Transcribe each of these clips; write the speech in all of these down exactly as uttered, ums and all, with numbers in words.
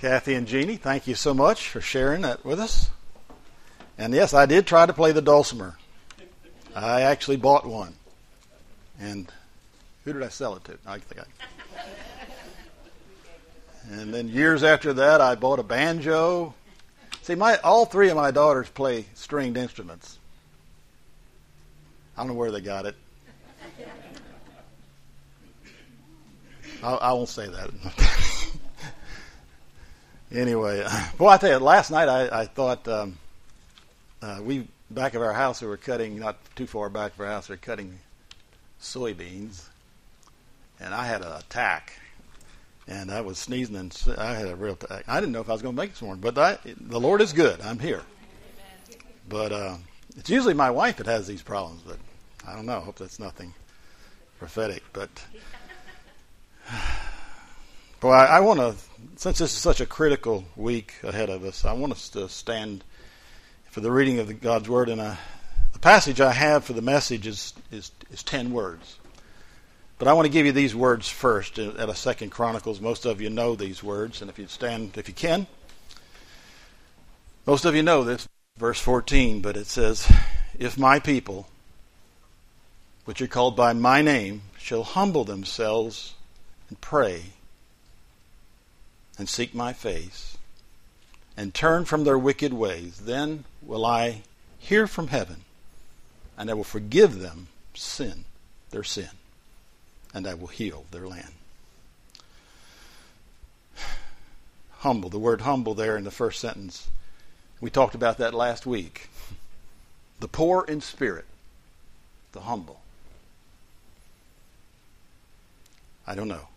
Kathy and Jeannie, thank you so much for sharing that with us. And yes, I did try to play the dulcimer. I actually bought one. And who did I sell it to? I think I... And then years after that, I bought a banjo. See, my all three of my daughters play stringed instruments. I don't know where they got it. I, I won't say that. Anyway, boy, I tell you, last night I, I thought um, uh, we back of our house we were cutting, not too far back of our house, we were cutting soybeans, and I had an attack, and I was sneezing, and I had a real attack. I didn't know if I was going to make it this morning, but I, the Lord is good. I'm here. But uh, it's usually my wife that has these problems, but I don't know. I hope that's nothing prophetic. But boy, I, I want to, since this is such a critical week ahead of us, I want us to stand for the reading of the God's Word. And uh, the passage I have for the message is, is, is ten words. But I want to give you these words first at a Second Chronicles. Most of you know these words, and if you stand, if you can, most of you know this, verse fourteen, but it says, "If my people, which are called by my name, shall humble themselves and pray and seek my face and turn from their wicked ways, then will I hear from heaven, and I will forgive them sin, their sin, and I will heal their land." Humble, the word humble there in the first sentence. We talked about that last week. The poor in spirit, the humble. I don't know.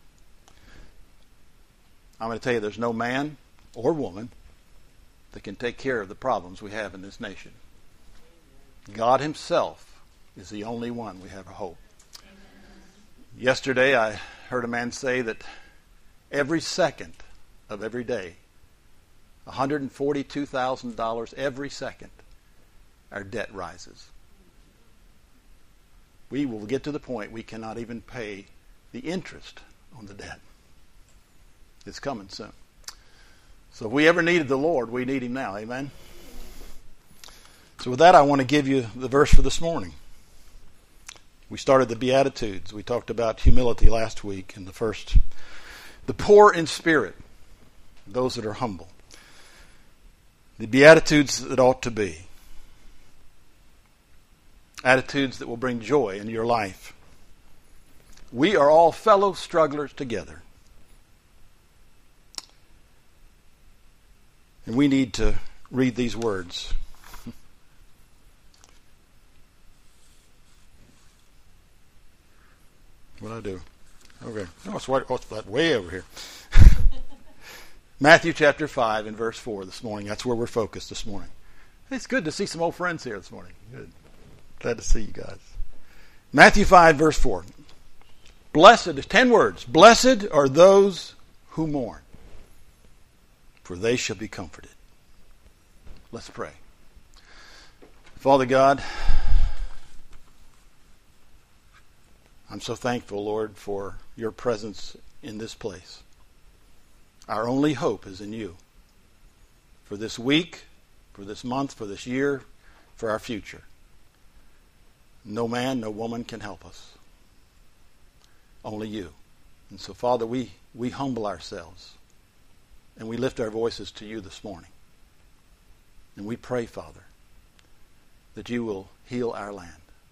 I'm going to tell you there's no man or woman that can take care of the problems we have in this nation. God Himself is the only one we have a hope. Yesterday I heard a man say that every second of every day, one hundred forty-two thousand dollars every second, our debt rises. We will get to the point we cannot even pay the interest on the debt. It's coming soon. So if we ever needed the Lord, we need Him now. Amen? So with that, I want to give you the verse for this morning. We started the Beatitudes. We talked about humility last week in the first. The poor in spirit, those that are humble. The Beatitudes that ought to be. Attitudes that will bring joy in your life. We are all fellow strugglers together. And we need to read these words. What do I do? Okay. Oh, it's, right, oh, it's that way over here. Matthew chapter five and verse four this morning. That's where we're focused this morning. It's good to see some old friends here this morning. Good. Glad to see you guys. Matthew five verse four. Blessed, ten words. Blessed are those who mourn, for they shall be comforted. Let's pray. Father God, I'm so thankful, Lord, for your presence in this place. Our only hope is in you. For this week, for this month, for this year, for our future. No man, no woman can help us. Only you. And so, Father, we, we humble ourselves. And we lift our voices to you this morning. And we pray, Father, that you will heal our land.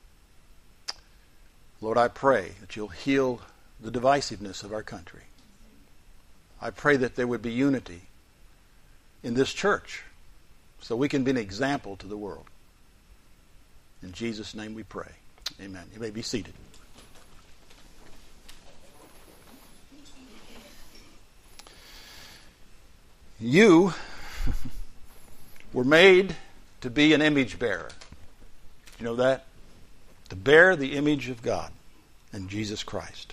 Lord, I pray that you'll heal the divisiveness of our country. I pray that there would be unity in this church so we can be an example to the world. In Jesus' name we pray. Amen. You may be seated. You were made to be an image bearer. You know that? To bear the image of God and Jesus Christ.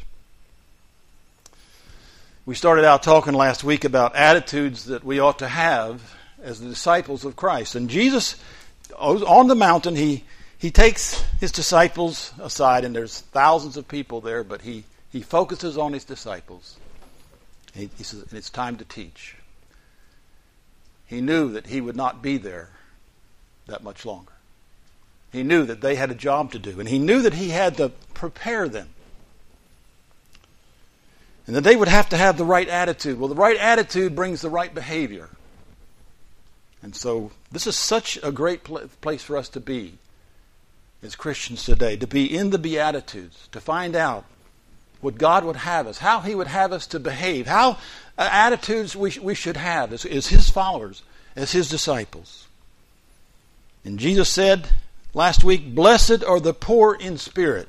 We started out talking last week about attitudes that we ought to have as the disciples of Christ. And Jesus, on the mountain, he, he takes his disciples aside, and there's thousands of people there, but he, he focuses on his disciples. He, he says, it's time to teach. he knew that he would not be there that much longer. He knew that they had a job to do, and he knew that he had to prepare them. And that they would have to have the right attitude. Well, the right attitude brings the right behavior. And so this is such a great pl- place for us to be as Christians today, to be in the Beatitudes, to find out what God would have us, how he would have us to behave, how uh, attitudes we, sh- we should have as, as his followers, as his disciples. And Jesus said last week, "Blessed are the poor in spirit."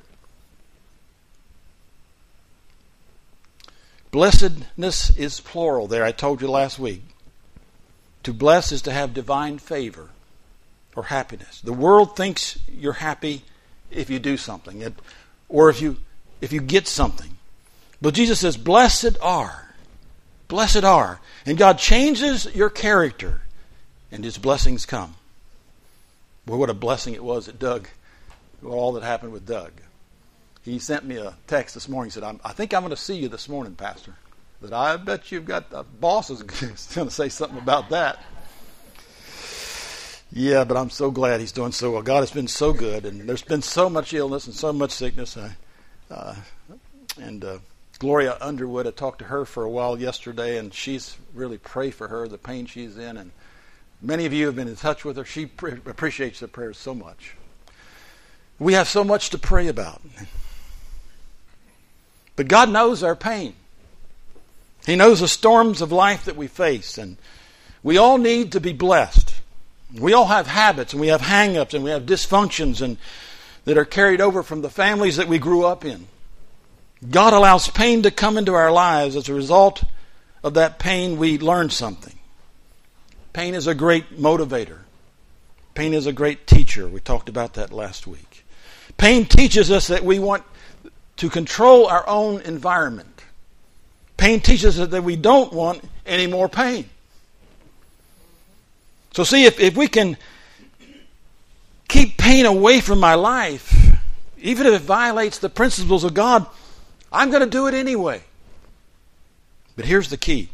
Blessedness is plural there, I told you last week. To bless is to have divine favor or happiness. The world thinks you're happy if you do something, or if you if you get something. But Jesus says, blessed are. Blessed are. And God changes your character, and his blessings come. Boy, what a blessing it was that Doug, all that happened with Doug. He sent me a text this morning. He said, I'm, I think I'm going to see you this morning, Pastor. That I bet you've got, the boss is going to say something about that. Yeah, but I'm so glad he's doing so well. God has been so good, and there's been so much illness and so much sickness. I, uh, and uh, Gloria Underwood, I talked to her for a while yesterday, and she's really pray for her, the pain she's in. And many of you have been in touch with her. She pre- appreciates the prayers so much. We have so much to pray about. But God knows our pain. He knows the storms of life that we face, and we all need to be blessed. We all have habits, and we have hang-ups, and we have dysfunctions and that are carried over from the families that we grew up in. God allows pain to come into our lives. As a result of that pain, we learn something. Pain is a great motivator. Pain is a great teacher. We talked about that last week. Pain teaches us that we want to control our own environment. Pain teaches us that we don't want any more pain. So see, if, if we can keep pain away from my life, even if it violates the principles of God, I'm going to do it anyway. But here's the key.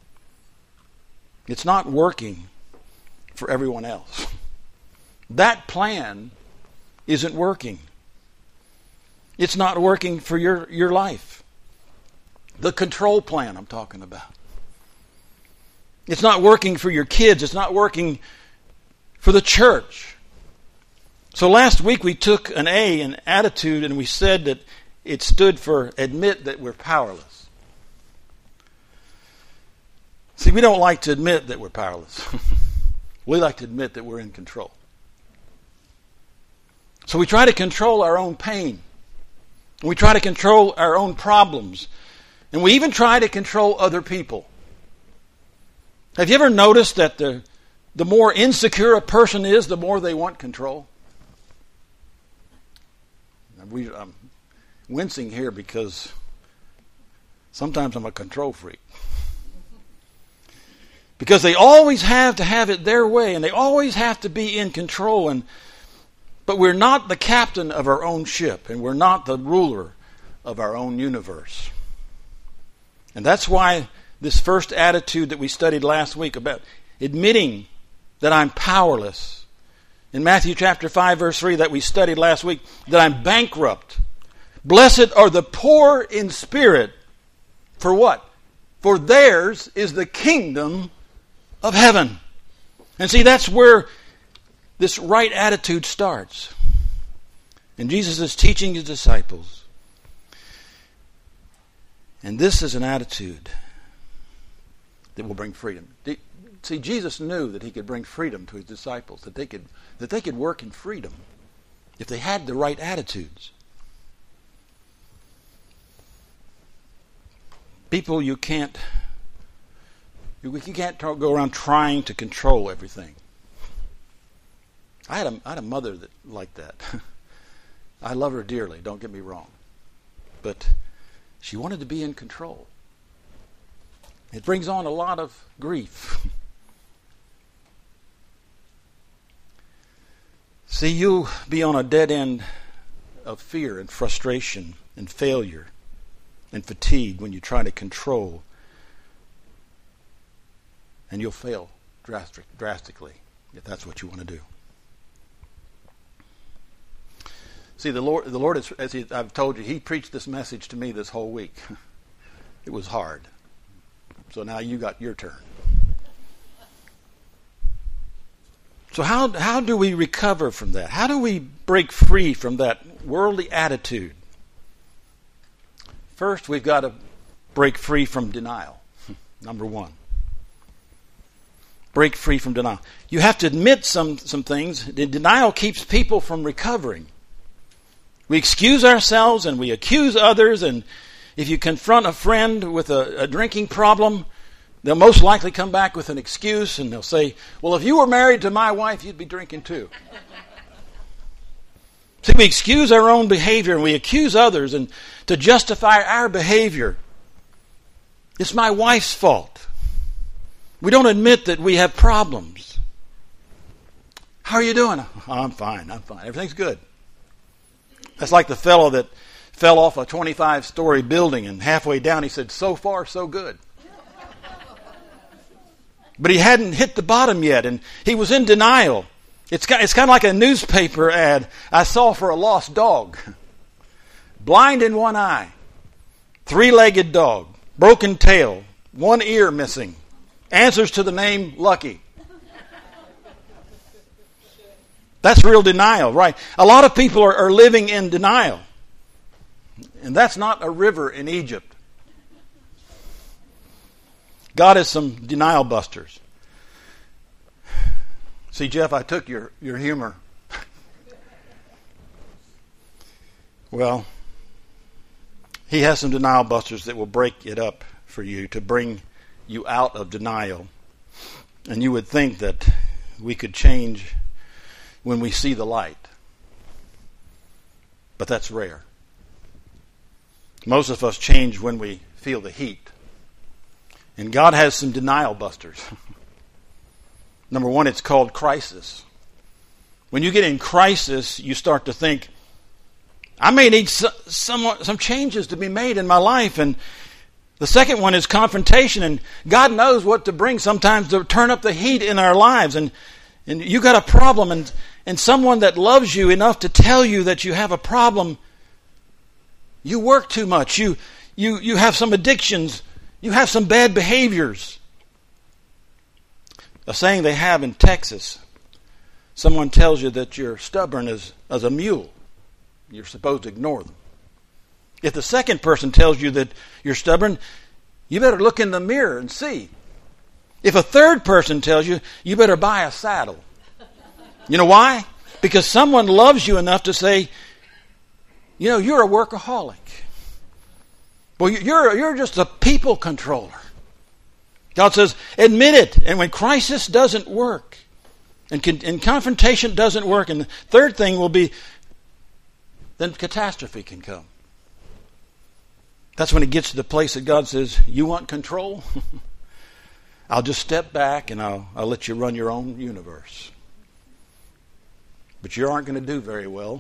It's not working for everyone else. That plan isn't working. It's not working for your, your life. The control plan I'm talking about. It's not working for your kids. It's not working for the church. So last week we took an A in attitude, and we said that it stood for admit that we're powerless. See, we don't like to admit that we're powerless. We like to admit that we're in control. So we try to control our own pain. We try to control our own problems. And we even try to control other people. Have you ever noticed that the, the more insecure a person is, the more they want control? We, I'm wincing here because sometimes I'm a control freak. Because they always have to have it their way, and they always have to be in control. And but we're not the captain of our own ship, and we're not the ruler of our own universe. And that's why this first attitude that we studied last week about admitting that I'm powerless. In Matthew chapter five, verse three, that we studied last week, that I'm bankrupt. Blessed are the poor in spirit. For what? For theirs is the kingdom of heaven. And see, that's where this right attitude starts. And Jesus is teaching his disciples. And this is an attitude that will bring freedom. See, Jesus knew that he could bring freedom to his disciples, that they could that they could work in freedom if they had the right attitudes. People, you can't you can't go around trying to control everything. I had a I had a mother that like that. I love her dearly, don't get me wrong. But she wanted to be in control. It brings on a lot of grief. See, you'll be on a dead end of fear and frustration and failure and fatigue when you try to control, and you'll fail drastic, drastically, if that's what you want to do. See, the Lord, the Lord, is, as he, I've told you, He preached this message to me this whole week. It was hard. So now you got your turn. So how how do we recover from that? How do we break free from that worldly attitude? First, we've got to break free from denial. Number one. Break free from denial. You have to admit some, some things. The denial keeps people from recovering. We excuse ourselves and we accuse others, and if you confront a friend with a, a drinking problem, they'll most likely come back with an excuse, and they'll say, well, if you were married to my wife, you'd be drinking too. See, we excuse our own behavior and we accuse others, and to justify our behavior, it's my wife's fault. We don't admit that we have problems. How are you doing? Oh, I'm fine, I'm fine. Everything's good. That's like the fellow that fell off a twenty-five story building, and halfway down he said, so far, so good. But he hadn't hit the bottom yet, and he was in denial. It's it's kind of like a newspaper ad I saw for a lost dog. Blind in one eye, three-legged dog, broken tail, one ear missing, answers to the name Lucky. That's real denial, right? A lot of people are, are living in denial. And that's not a river in Egypt. God is some denial busters. See, Jeff, I took your, your humor. Well, He has some denial busters that will break it up for you to bring you out of denial. And you would think that we could change when we see the light. But that's rare. Most of us change when we feel the heat. And God has some denial busters. Number one, it's called crisis. When you get in crisis, you start to think, I may need some, some, some changes to be made in my life. And the second one is confrontation. And God knows what to bring sometimes to turn up the heat in our lives. And, and you got a problem, and, and someone that loves you enough to tell you that you have a problem. You work too much. You, you, you have some addictions. You have some bad behaviors. A saying they have in Texas, someone tells you that you're stubborn as, as a mule. You're supposed to ignore them. If the second person tells you that you're stubborn, you better look in the mirror and see. If a third person tells you, you better buy a saddle. You know why? Because someone loves you enough to say, you know, you're a workaholic. Well, you're, you're just a people controller. God says, admit it. And when crisis doesn't work, and, con- and confrontation doesn't work, and the third thing will be, then catastrophe can come. That's when it gets to the place that God says, you want control? I'll just step back and I'll, I'll let you run your own universe. But you aren't going to do very well.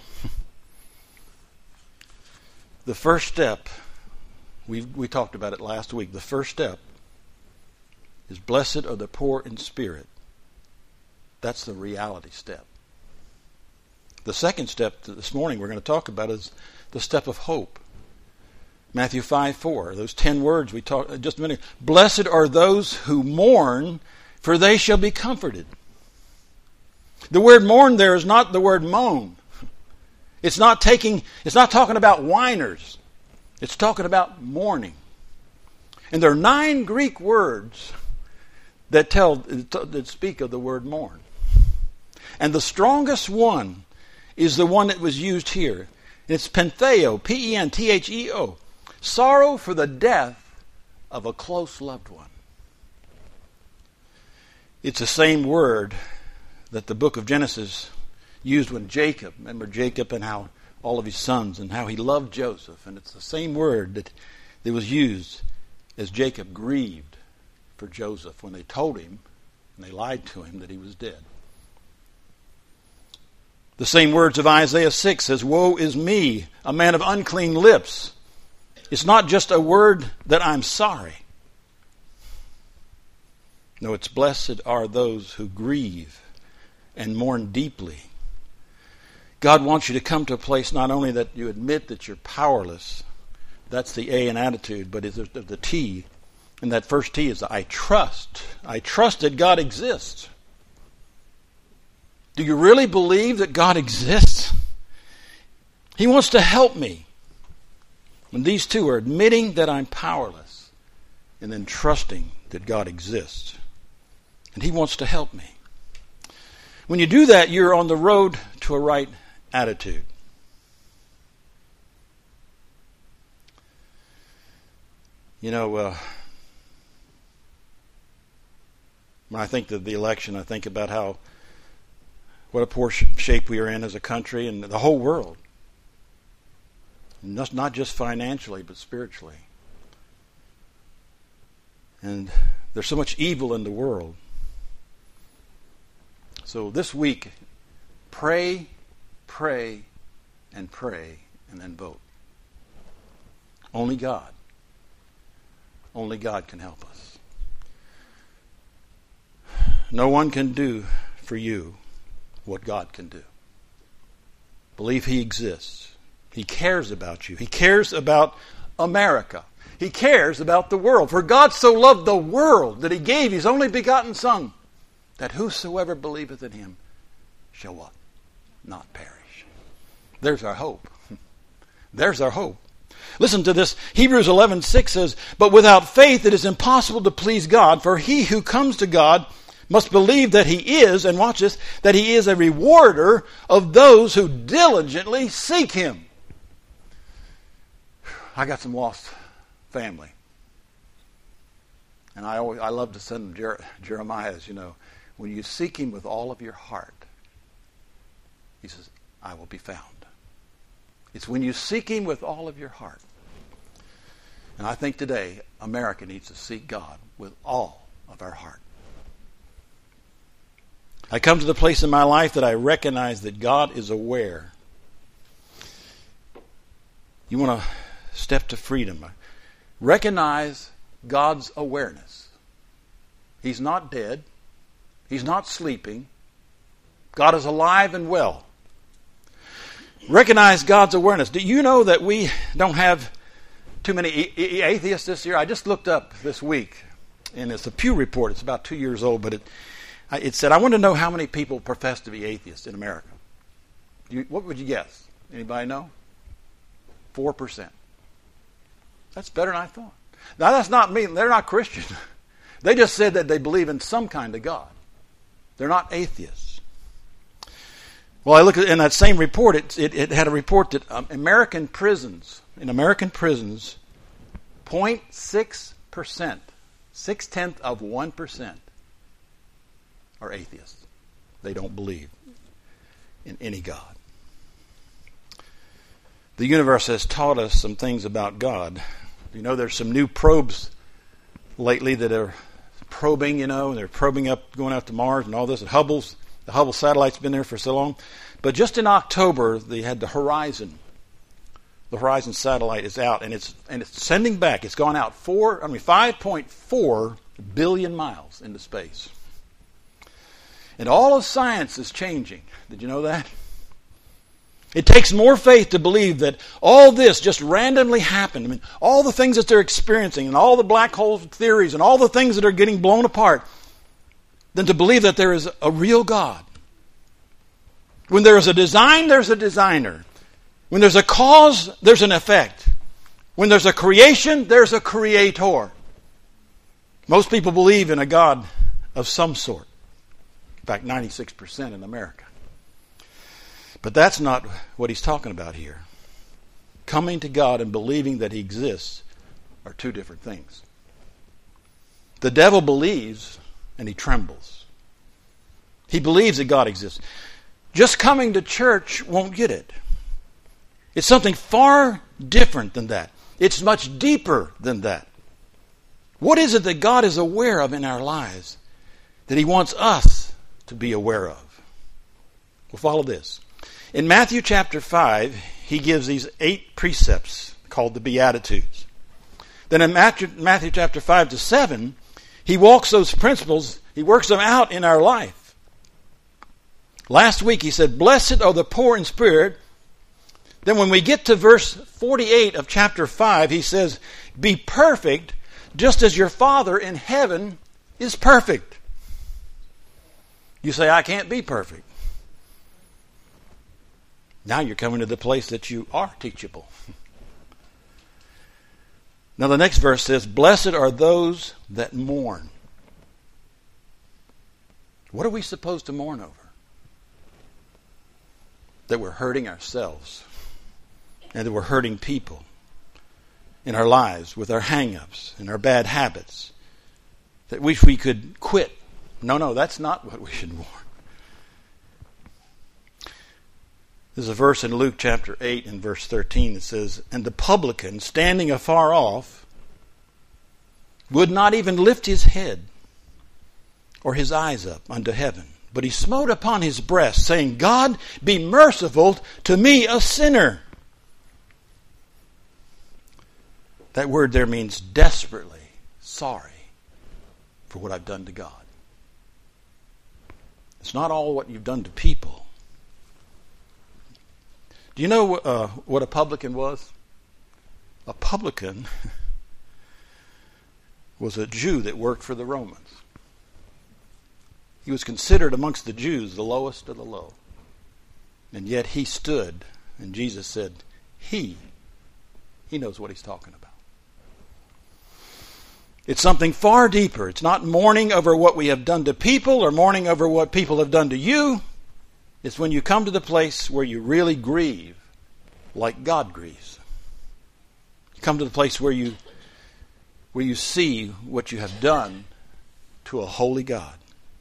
The first step, we we talked about it last week, the first step is blessed are the poor in spirit. That's the reality step. The second step this morning we're going to talk about is the step of hope. Matthew five four, those ten words we talked just a minute ago. Blessed are those who mourn, for they shall be comforted. The word mourn there is not the word moan. It's not taking, it's not talking about whiners. It's talking about mourning. And there are nine Greek words that tell that speak of the word mourn. And the strongest one is the one that was used here. It's pentheo, P E N T H E O. Sorrow for the death of a close loved one. It's the same word that the book of Genesis used when Jacob, remember Jacob and how all of his sons and how he loved Joseph. And it's the same word that, that was used as Jacob grieved for Joseph when they told him and they lied to him that he was dead. The same words of Isaiah six says, woe is me, a man of unclean lips. It's not just a word that I'm sorry. No, it's blessed are those who grieve and mourn deeply. God wants you to come to a place not only that you admit that you're powerless, that's the A in attitude, but it's the T. And that first T is I trust. I trust that God exists. Do you really believe that God exists? He wants to help me. And these two are admitting that I'm powerless and then trusting that God exists. And He wants to help me. When you do that, you're on the road to a right attitude. You know, uh, when I think of the election, I think about how, what a poor sh- shape we are in as a country and the whole world. Not, not just financially, but spiritually. And there's so much evil in the world. So this week, pray, pray, and pray, and then vote. Only God. Only God can help us. No one can do for you what God can do. Believe He exists. He cares about you. He cares about America. He cares about the world. For God so loved the world that He gave His only begotten Son, that whosoever believeth in Him shall what? Not perish. There's our hope. There's our hope. Listen to this. Hebrews eleven six says, but without faith it is impossible to please God, for he who comes to God must believe that He is, and watch this, that He is a rewarder of those who diligently seek Him. I got some lost family. And I always I love to send them Jer- Jeremiah's, you know. When you seek Him with all of your heart, He says, I will be found. It's when you seek Him with all of your heart. And I think today, America needs to seek God with all of our heart. I come to the place in my life that I recognize that God is aware. You want to step to freedom. Recognize God's awareness. He's not dead. He's not sleeping. God is alive and well. Recognize God's awareness. Do you know that we don't have too many atheists this year? I just looked up this week, and it's a Pew report. It's about two years old, but it it said, I want to know how many people profess to be atheists in America. You, what would you guess? Anybody know? Four percent. That's better than I thought. Now, that's not me. They're not Christian. They just said that they believe in some kind of God. They're not atheists. Well, I look at in that same report. It it, it had a report that um, American prisons, in American prisons, zero point six percent, six tenths of one percent, are atheists. They don't believe in any God. The universe has taught us some things about God. You know, there's some new probes lately that are probing. You know, they're probing up, going out to Mars and all this. And Hubble's The Hubble satellite's been there for so long. But just in October, they had the Horizon. The Horizon satellite is out, and it's and it's sending back. It's gone out four, I mean, five point four billion miles into space. And all of science is changing. Did you know that? It takes more faith to believe that all this just randomly happened. I mean, all the things that they're experiencing, and all the black hole theories, and all the things that are getting blown apart, than to believe that there is a real God. When there is a design, there's a designer. When there's a cause, there's an effect. When there's a creation, there's a creator. Most people believe in a God of some sort. In fact, ninety-six percent in America. But that's not what he's talking about here. Coming to God and believing that He exists are two different things. The devil believes and he trembles. He believes that God exists. Just coming to church won't get it. It's something far different than that. It's much deeper than that. What is it that God is aware of in our lives that He wants us to be aware of? Well, follow this. In Matthew chapter five, He gives these eight precepts called the Beatitudes. Then in Matthew, Matthew chapter five to seven, He walks those principles, he works them out in our life. Last week he said, blessed are the poor in spirit. Then when we get to verse forty-eight of chapter five, he says, be perfect just as your Father in heaven is perfect. You say, I can't be perfect. Now you're coming to the place that you are teachable. Now the next verse says, blessed are those that mourn. What are we supposed to mourn over? That we're hurting ourselves. And that we're hurting people in our lives with our hang-ups and our bad habits. That wish we could quit. No, no, that's not what we should mourn. There's a verse in Luke chapter eight and verse thirteen that says, and the publican, standing afar off, would not even lift his head or his eyes up unto heaven, but he smote upon his breast, saying, God, be merciful to me, a sinner. That word there means desperately sorry for what I've done to God. It's not all what you've done to people. Do you know uh, what a publican was? A publican was a Jew that worked for the Romans. He was considered amongst the Jews the lowest of the low. And yet he stood, and Jesus said, he, he knows what he's talking about. It's something far deeper. It's not mourning over what we have done to people or mourning over what people have done to you. It's when you come to the place where you really grieve like God grieves. You come to the place where you where you see what you have done to a holy God.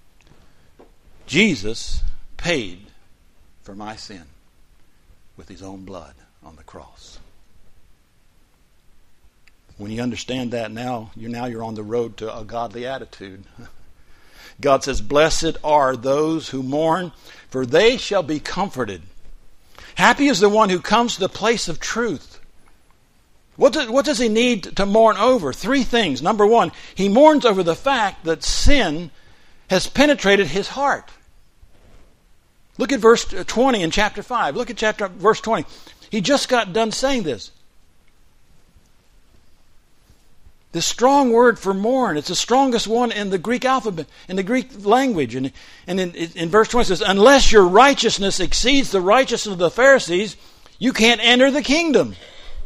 Jesus paid for my sin with his own blood on the cross. When you understand that now, you're now you're on the road to a godly attitude. God says, blessed are those who mourn, for they shall be comforted. Happy is the one who comes to the place of truth. What, do, what does he need to mourn over? Three things. Number one, he mourns over the fact that sin has penetrated his heart. Look at verse twenty in chapter five. Look at chapter verse twenty. He just got done saying this. The strong word for mourn, it's the strongest one in the Greek alphabet, in the Greek language. And, and in, in verse twenty it says, unless your righteousness exceeds the righteousness of the Pharisees, you can't enter the kingdom.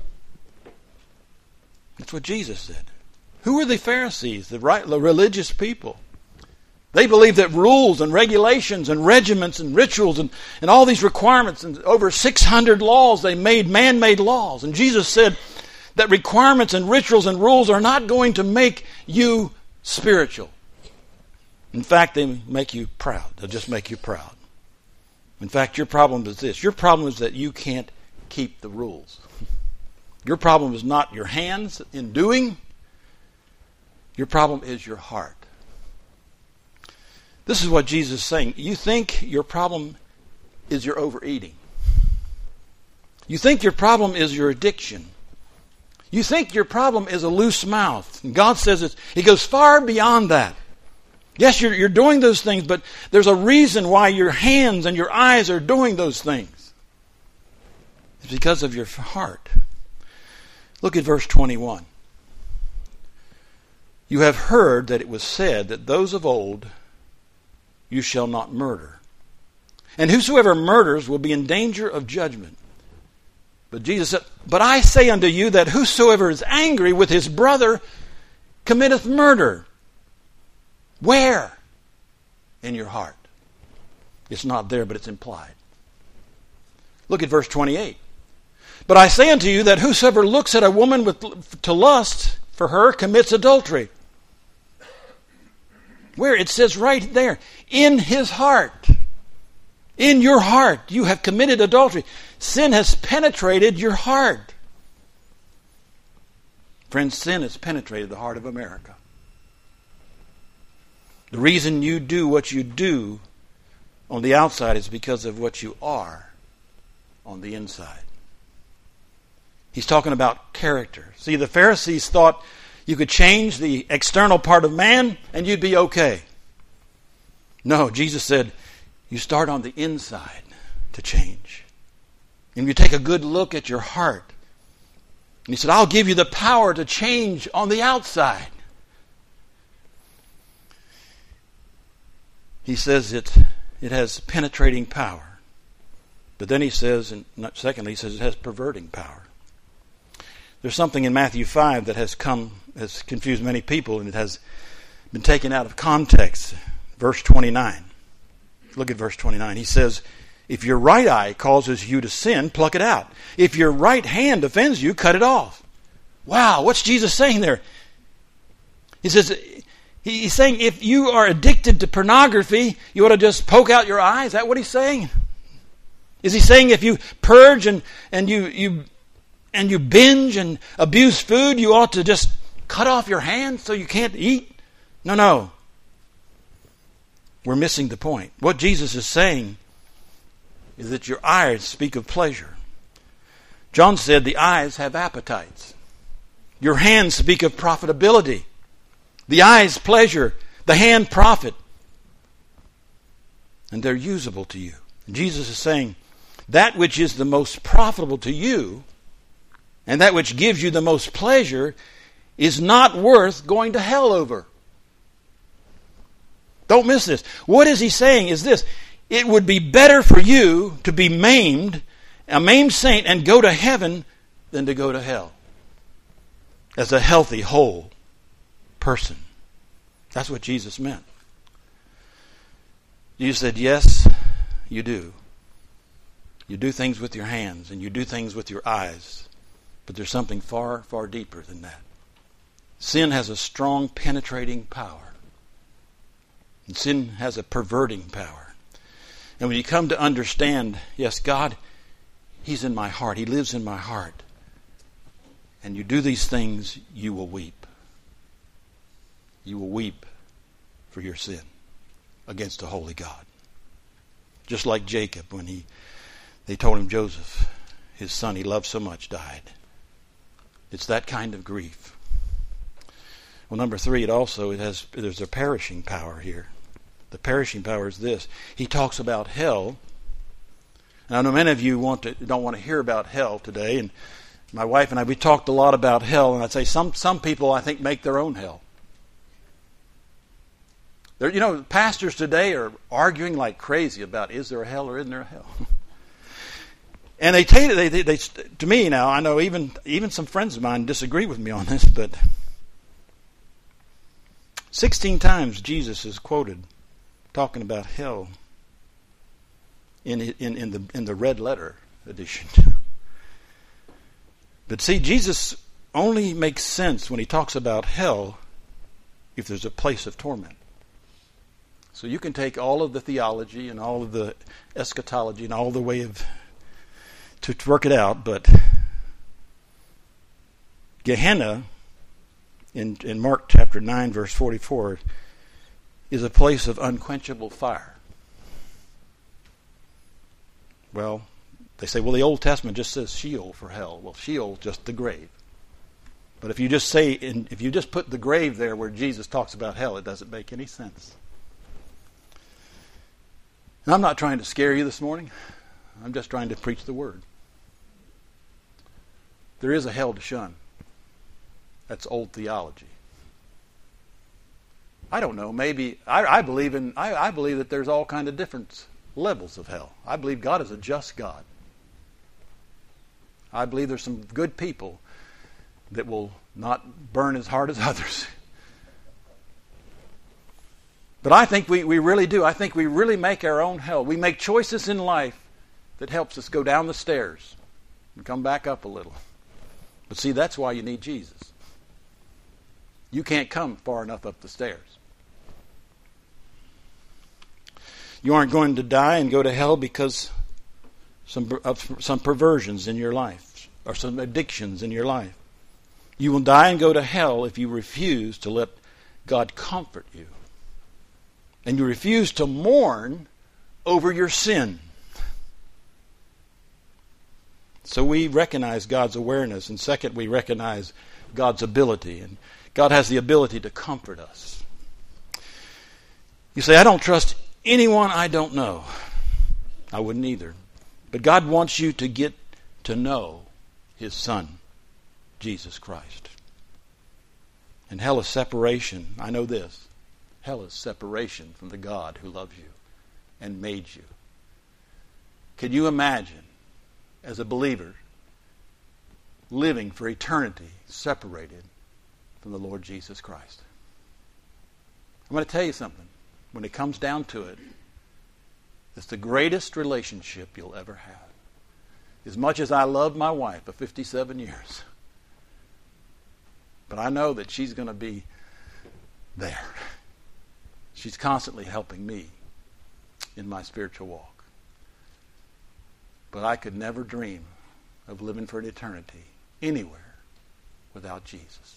That's what Jesus said. Who were the Pharisees, the, right, the religious people? They believed that rules and regulations and regiments and rituals and, and all these requirements and over six hundred laws, they made man-made laws. And Jesus said that requirements and rituals and rules are not going to make you spiritual. In fact, they make you proud. They'll just make you proud. In fact, your problem is this. Your problem is that you can't keep the rules. Your problem is not your hands in doing. Your problem is your heart. This is what Jesus is saying. You think your problem is your overeating. You think your problem is your addiction. You think your problem is a loose mouth. And God says it's, it goes far beyond that. Yes, you're, you're doing those things, but there's a reason why your hands and your eyes are doing those things. It's because of your heart. Look at verse twenty-one. You have heard that it was said that those of old, you shall not murder. And whosoever murders will be in danger of judgment. But Jesus said, but I say unto you that whosoever is angry with his brother committeth murder. Where? In your heart. It's not there, but it's implied. Look at verse twenty-eight. But I say unto you that whosoever looks at a woman with, to lust for her commits adultery. Where? It says right there. In his heart. In your heart. You have committed adultery. Sin has penetrated your heart. Friends, sin has penetrated the heart of America. The reason you do what you do on the outside is because of what you are on the inside. He's talking about character. See, the Pharisees thought you could change the external part of man and you'd be okay. No, Jesus said, you start on the inside to change. And you take a good look at your heart. And he said, I'll give you the power to change on the outside. He says it, it has penetrating power. But then he says, and secondly, he says it has perverting power. There's something in Matthew five that has come, has confused many people, and it has been taken out of context. Verse twenty-nine. Look at verse twenty-nine. He says, if your right eye causes you to sin, pluck it out. If your right hand offends you, cut it off. Wow, what's Jesus saying there? He says, he's saying if you are addicted to pornography, you ought to just poke out your eye. Is that what he's saying? Is he saying if you purge and, and you, you and you binge and abuse food, you ought to just cut off your hand so you can't eat? No, no. We're missing the point. What Jesus is saying is that your eyes speak of pleasure. John said the eyes have appetites. Your hands speak of profitability. The eyes pleasure, the hand profit. And they're usable to you. And Jesus is saying that which is the most profitable to you and that which gives you the most pleasure is not worth going to hell over. Don't miss this. What is he saying is this. It would be better for you to be maimed, a maimed saint, and go to heaven than to go to hell as a healthy, whole person. That's what Jesus meant. You said, yes, you do. You do things with your hands and you do things with your eyes. But there's something far, far deeper than that. Sin has a strong penetrating power. And sin has a perverting power. And when you come to understand, yes, God, He's in my heart. He lives in my heart. And you do these things, you will weep. You will weep for your sin against a holy God. Just like Jacob when he they told him Joseph, his son he loved so much, died. It's that kind of grief. Well, number three, it also it has there's a perishing power here. The perishing power is this. He talks about hell. And I know many of you want to don't want to hear about hell today. And my wife and I, we talked a lot about hell. And I'd say some some people, I think, make their own hell. There, you know, pastors today are arguing like crazy about is there a hell or isn't there a hell. And they tell you, they, they, they, to me now, I know even even some friends of mine disagree with me on this, but sixteen times Jesus is quoted talking about hell in in in the in the red letter edition. But see, Jesus only makes sense when he talks about hell if there's a place of torment. So you can take all of the theology and all of the eschatology and all the way of to work it out, but Gehenna in, in Mark chapter nine verse forty-four is a place of unquenchable fire. Well, they say, well, the Old Testament just says Sheol for hell. Well, Sheol just the grave. But if you just say, in, if you just put the grave there where Jesus talks about hell, it doesn't make any sense. And I'm not trying to scare you this morning. I'm just trying to preach the word. There is a hell to shun. That's old theology. I don't know. Maybe I, I believe in. I, I believe that there's all kind of different levels of hell. I believe God is a just God. I believe there's some good people that will not burn as hard as others. But I think we, we really do. I think we really make our own hell. We make choices in life that helps us go down the stairs and come back up a little. But see, that's why you need Jesus. You can't come far enough up the stairs. You aren't going to die and go to hell because some of some perversions in your life or some addictions in your life. You will die and go to hell if you refuse to let God comfort you. And you refuse to mourn over your sin. So we recognize God's awareness. And second, we recognize God's ability. And God has the ability to comfort us. You say, I don't trust anyone I don't know. I wouldn't either. But God wants you to get to know His Son, Jesus Christ. And hell is separation. I know this. Hell is separation from the God who loves you and made you. Can you imagine, as a believer, living for eternity separated from the Lord Jesus Christ? I'm going to tell you something. When it comes down to it, it's the greatest relationship you'll ever have. As much as I love my wife of fifty-seven years, but I know that she's going to be there. She's constantly helping me in my spiritual walk. But I could never dream of living for an eternity anywhere without Jesus.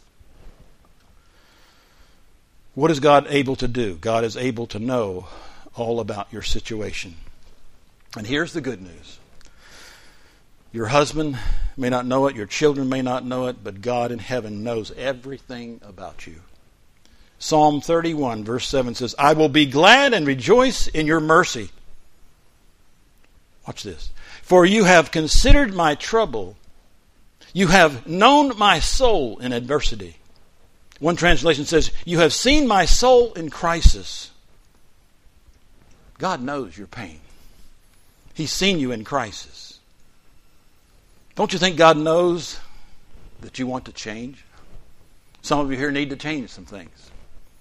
What is God able to do? God is able to know all about your situation. And here's the good news. Your husband may not know it, your children may not know it, but God in heaven knows everything about you. Psalm thirty-one, verse seven says, I will be glad and rejoice in your mercy. Watch this. For you have considered my trouble. You have known my soul in adversity. One translation says, you have seen my soul in crisis. God knows your pain. He's seen you in crisis. Don't you think God knows that you want to change? Some of you here need to change some things.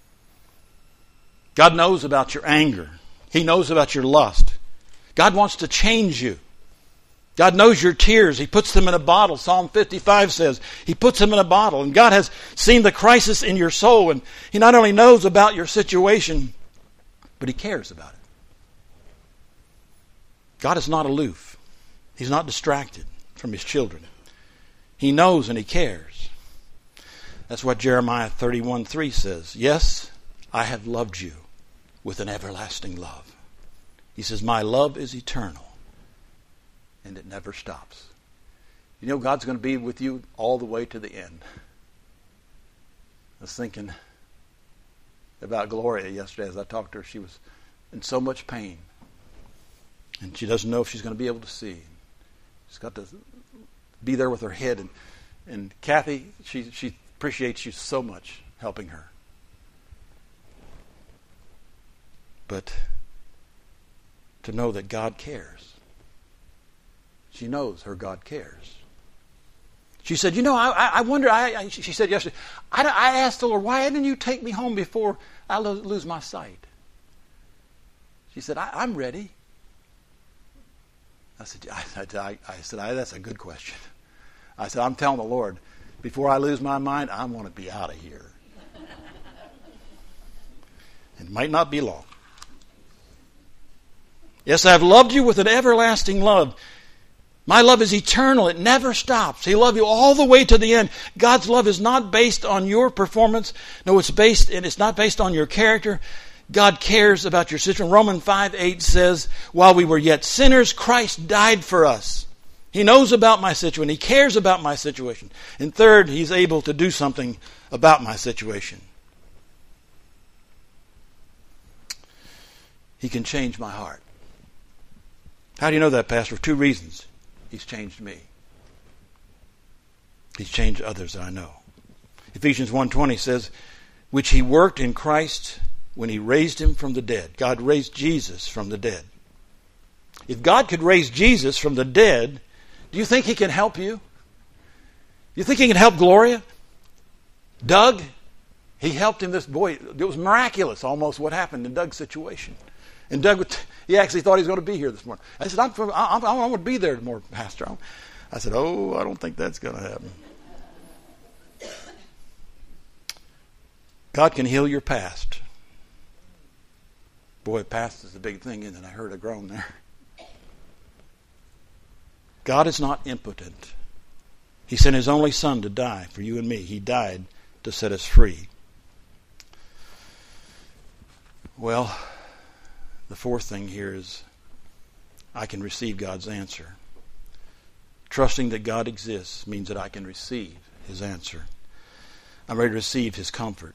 God knows about your anger. He knows about your lust. God wants to change you. God knows your tears. He puts them in a bottle. Psalm fifty-five says He puts them in a bottle. And God has seen the crisis in your soul. And He not only knows about your situation, but He cares about it. God is not aloof. He's not distracted from His children. He knows and He cares. That's what Jeremiah thirty-one three says. Yes, I have loved you with an everlasting love. He says, my love is eternal. And it never stops. You know, God's going to be with you all the way to the end. I was thinking about Gloria yesterday as I talked to her. She was in so much pain. And she doesn't know if she's going to be able to see. She's got to be there with her head. And, and Kathy, she, she appreciates you so much helping her. But to know that God cares. She knows her God cares. She said, you know, I, I wonder, I, I, she said yesterday, I, I asked the Lord, why didn't you take me home before I lo- lose my sight? She said, I, I'm ready. I said, I, I, I said, I, that's a good question. I said, I'm telling the Lord, before I lose my mind, I want to be out of here. It might not be long. Yes, I've loved you with an everlasting love. My love is eternal. It never stops. He loves you all the way to the end. God's love is not based on your performance. No, it's based, and it's not based on your character. God cares about your situation. Romans five eight says, while we were yet sinners, Christ died for us. He knows about my situation. He cares about my situation. And third, He's able to do something about my situation. He can change my heart. How do you know that, Pastor? For two reasons. He's changed me. He's changed others I know. Ephesians one twenty says, which He worked in Christ when He raised Him from the dead. God raised Jesus from the dead. If God could raise Jesus from the dead, do you think He can help you? Do you think He can help Gloria? Doug? He helped him, this boy. It was miraculous almost what happened in Doug's situation. And Doug, he actually thought he was going to be here this morning. I said, I'm, from, I'm, I'm going to be there tomorrow, Pastor. I said, oh, I don't think that's going to happen. God can heal your past. Boy, past is a big thing, isn't it? I heard a groan there. God is not impotent. He sent His only Son to die for you and me. He died to set us free. Well, the fourth thing here is I can receive God's answer. Trusting that God exists means that I can receive His answer. I'm ready to receive His comfort.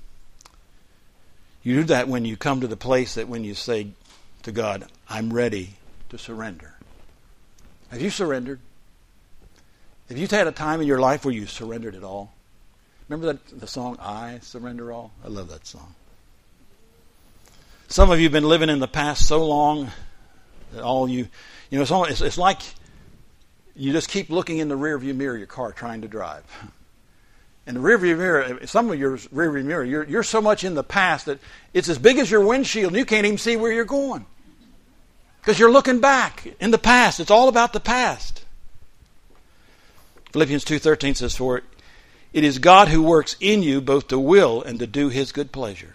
You do that when you come to the place that when you say to God, I'm ready to surrender. Have you surrendered? Have you had a time in your life where you surrendered it all? Remember that the song, I Surrender All? I love that song. Some of you have been living in the past so long that all you, you know, it's, all, it's, it's like you just keep looking in the rearview mirror of your car trying to drive. In the rearview mirror, some of your rearview mirror, you're, you're so much in the past that it's as big as your windshield and you can't even see where you're going. Because you're looking back in the past. It's all about the past. Philippians two thirteen says, for it is God who works in you both to will and to do His good pleasure.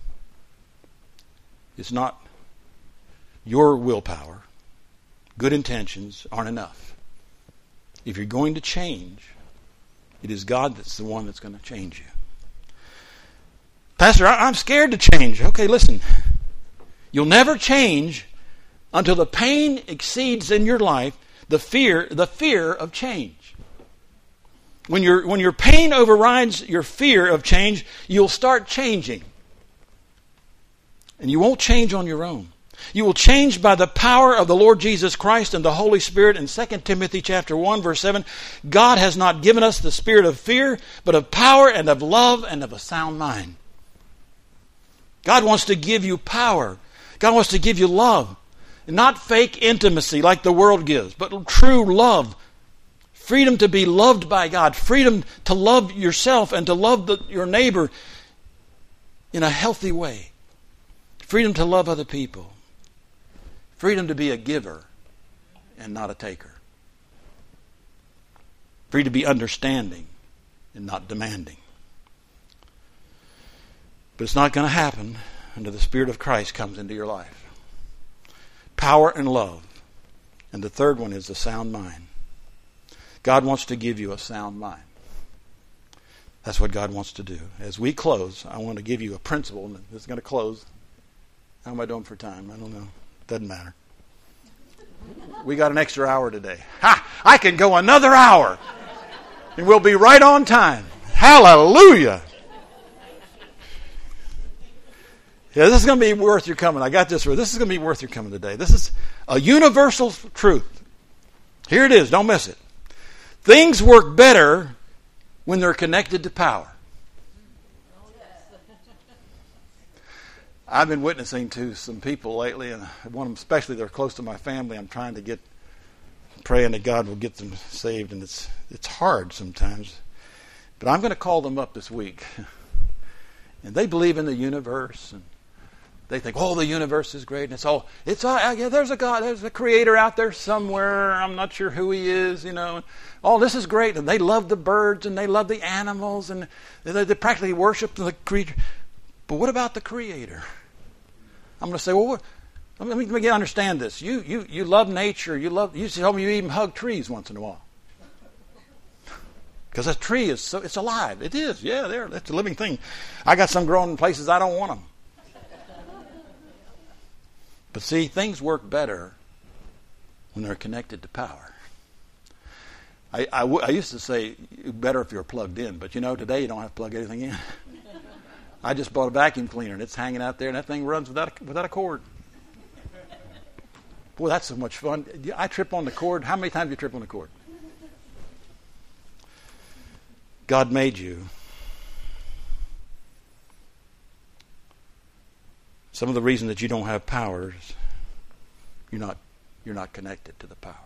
It's not your willpower. Good intentions aren't enough. If you're going to change, it is God that's the one that's going to change you. Pastor, I'm scared to change. Okay, listen. You'll never change until the pain exceeds in your life the fear, the fear of change. When your when your pain overrides your fear of change, you'll start changing. And you won't change on your own. You will change by the power of the Lord Jesus Christ and the Holy Spirit. In Second Timothy chapter one, verse seven, God has not given us the spirit of fear, but of power and of love and of a sound mind. God wants to give you power. God wants to give you love. Not fake intimacy like the world gives, but true love. Freedom to be loved by God. Freedom to love yourself and to love the, your neighbor in a healthy way. Freedom to love other people. Freedom to be a giver and not a taker. Free to be understanding and not demanding. But it's not going to happen until the Spirit of Christ comes into your life. Power and love. And the third one is the sound mind. God wants to give you a sound mind. That's what God wants to do. As we close, I want to give you a principle. And this is going to close. How am I doing for time? I don't know. Doesn't matter. We got an extra hour today. Ha! I can go another hour. And we'll be right on time. Hallelujah. Yeah, this is going to be worth your coming. I got this. This is going to be worth your coming today. This is a universal truth. Here it is. Don't miss it. Things work better when they're connected to power. I've been witnessing to some people lately, and one of them, especially they're close to my family. I'm trying to get, praying that God will get them saved, and it's it's hard sometimes. But I'm going to call them up this week, and they believe in the universe, and they think, oh, the universe is great, and it's all it's all, yeah. There's a God, there's a Creator out there somewhere. I'm not sure who He is, you know. Oh, this is great, and they love the birds, and they love the animals, and they, they practically worship the creature. But what about the Creator? I'm going to say, well, what, let me, let me understand this. You, you, you love nature. You love. You tell me you even hug trees once in a while, because a tree is so it's alive. It is. Yeah, there. That's a living thing. I got some growing in places I don't want them. But see, things work better when they're connected to power. I, I, w- I used to say better if you're plugged in, but you know today you don't have to plug anything in. I just bought a vacuum cleaner, and it's hanging out there, and that thing runs without a, without a cord. Boy, that's so much fun. I trip on the cord. How many times do you trip on the cord? God made you. Some of the reason that you don't have power is you're not, you're not connected to the power.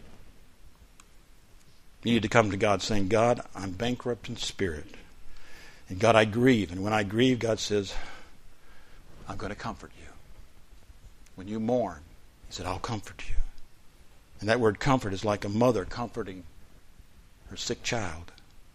You need to come to God saying, God, I'm bankrupt in spirit. And God, I grieve. And when I grieve, God says, I'm going to comfort you. When you mourn, He said, I'll comfort you. And that word comfort is like a mother comforting her sick child.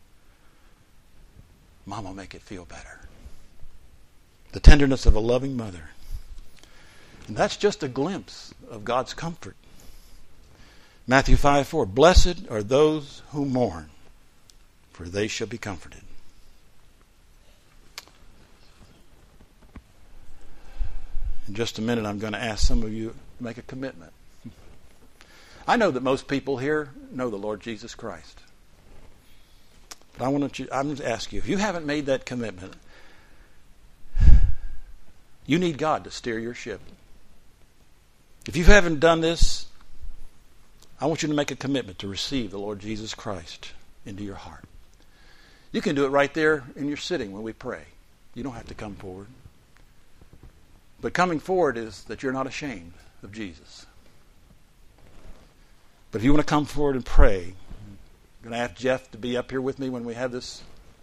Mama, make it feel better. The tenderness of a loving mother. And that's just a glimpse of God's comfort. Matthew five four, blessed are those who mourn, for they shall be comforted. In just a minute, I'm going to ask some of you to make a commitment. I know that most people here know the Lord Jesus Christ. But I want to, I'm going to ask you, if you haven't made that commitment, you need God to steer your ship. If you haven't done this, I want you to make a commitment to receive the Lord Jesus Christ into your heart. You can do it right there in your sitting when we pray. You don't have to come forward. But coming forward is that you're not ashamed of Jesus. But if you want to come forward and pray, I'm going to ask Jeff to be up here with me when we have this.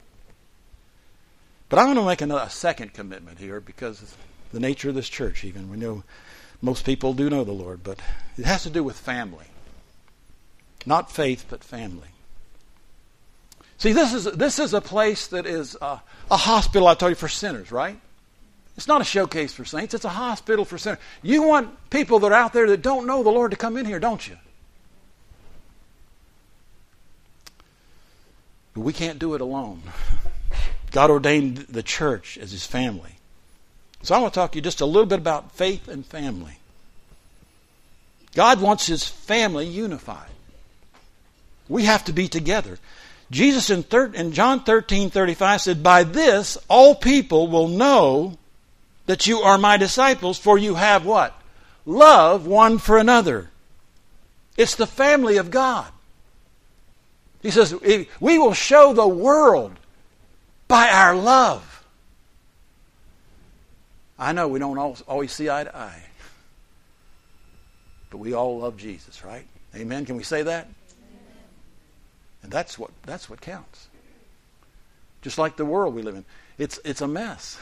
But I'm going to make another, a second commitment here because of the nature of this church even. We know most people do know the Lord, but it has to do with family. Not faith, but family. See, this is this is a place that is a, a hospital, I told you, for sinners, right? It's not a showcase for saints. It's a hospital for sinners. You want people that are out there that don't know the Lord to come in here, don't you? But we can't do it alone. God ordained the church as His family. So I want to talk to you just a little bit about faith and family. God wants His family unified. We have to be together. Jesus in, thir- in John thirteen thirty-five said, "By this all people will know that you are my disciples, for you have" what? Love one for another. It's the family of God. He says, we will show the world by our love. I know we don't always see eye to eye, but we all love Jesus, right? Amen? Can we say that? And that's what that's what counts. Just like the world we live in. It's it's a mess.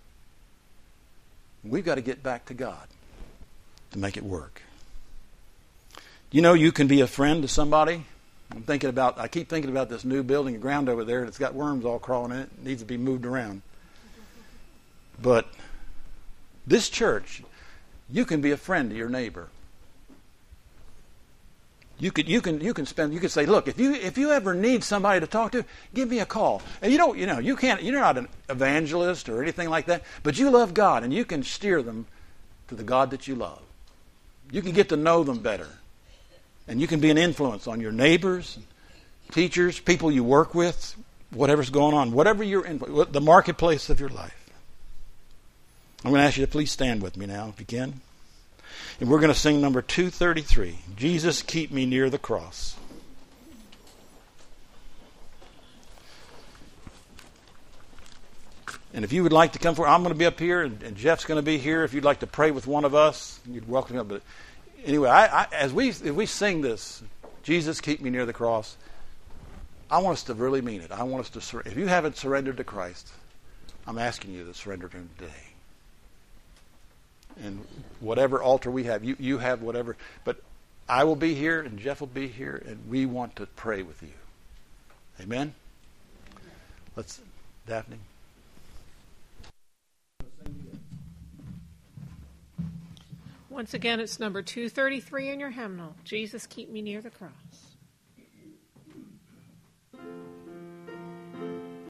We've got to get back to God to make it work. You know, you can be a friend to somebody. I'm thinking about I keep thinking about this new building and ground over there, and it's got worms all crawling in it. It needs to be moved around. But this church, you can be a friend to your neighbor. You could you can you can spend you could say, look, if you if you ever need somebody to talk to, give me a call. And you don't you know you can't you're not an evangelist or anything like that, but you love God and you can steer them to the God that you love. You can get to know them better, and you can be an influence on your neighbors, teachers, people you work with, whatever's going on, whatever you're in the marketplace of your life. I'm going to ask you to please stand with me now, if you can. And we're going to sing number two thirty-three, Jesus, Keep Me Near the Cross. And if you would like to come forward, I'm going to be up here, and, and Jeff's going to be here. If you'd like to pray with one of us, you'd welcome him. But anyway, I, I, as we as we sing this, Jesus, Keep Me Near the Cross, I want us to really mean it. I want us to sur- if you haven't surrendered to Christ, I'm asking you to surrender to Him today. And whatever altar we have, you, you have whatever. But I will be here and Jeff will be here, and we want to pray with you. Amen? Let's, Daphne. Once again, it's number two thirty-three in your hymnal. Jesus, Keep Me Near the Cross.